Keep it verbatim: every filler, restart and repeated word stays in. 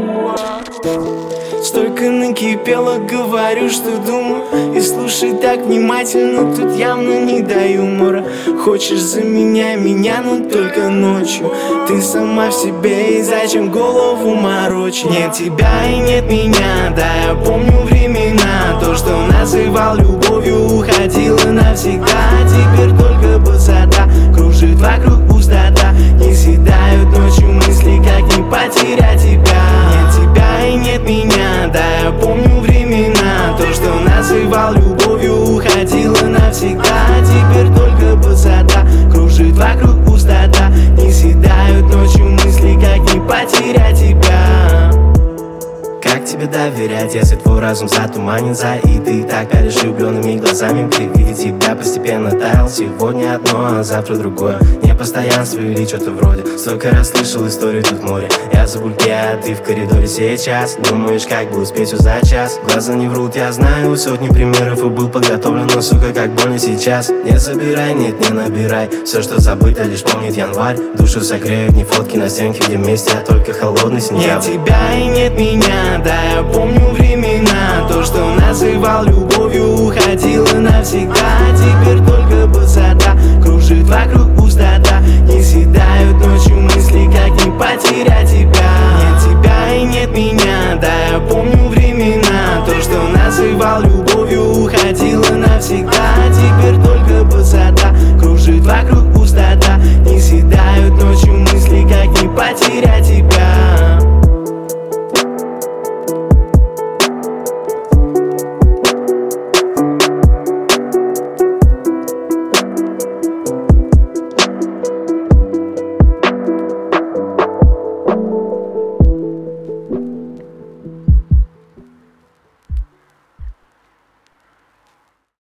Столько накипело, говорю, что думаю. И слушай так внимательно, тут явно не до юмора. Хочешь заменяй меня, но только ночью. Ты сама в себе, и зачем голову морочь? Нет тебя и нет меня, да, я помню времена. То, что называл любовью, уходило навсегда. Теперь только высота, кружит вокруг пустота. Не седают ночью мысли, как не потерять тебя. Нет тебя и нет меня, да, я помню времена. То, что называл любовью, уходило навсегда. Теперь только высота, кружит вокруг пустота. Не седают ночью мысли, как не потерять тебя. Как тебе доверять, если твой разум затуманен за и ты так горишь влюбленными глазами. При виде тебя постепенно таял. Сегодня одно, а завтра другое. Непостоянство или что-то вроде. Столько раз слышал историю тут море. Я за пульте, а ты в коридоре сейчас. Думаешь, как бы успеть все за час. Глаза не врут, я знаю сотни примеров и был подготовлен, но сука, как больно сейчас. Не забирай, нет, не набирай. Все, что забыто, лишь помнит январь. Душу согреют не фотки на стенке, где вместе, а только холодный сентябрь. Нет тебя и нет меня, да, я помню времена. То, что называл любовью, уходило навсегда. Теперь только высота, кружит вокруг пустота. Не седают ночью мысли, как не потерять тебя.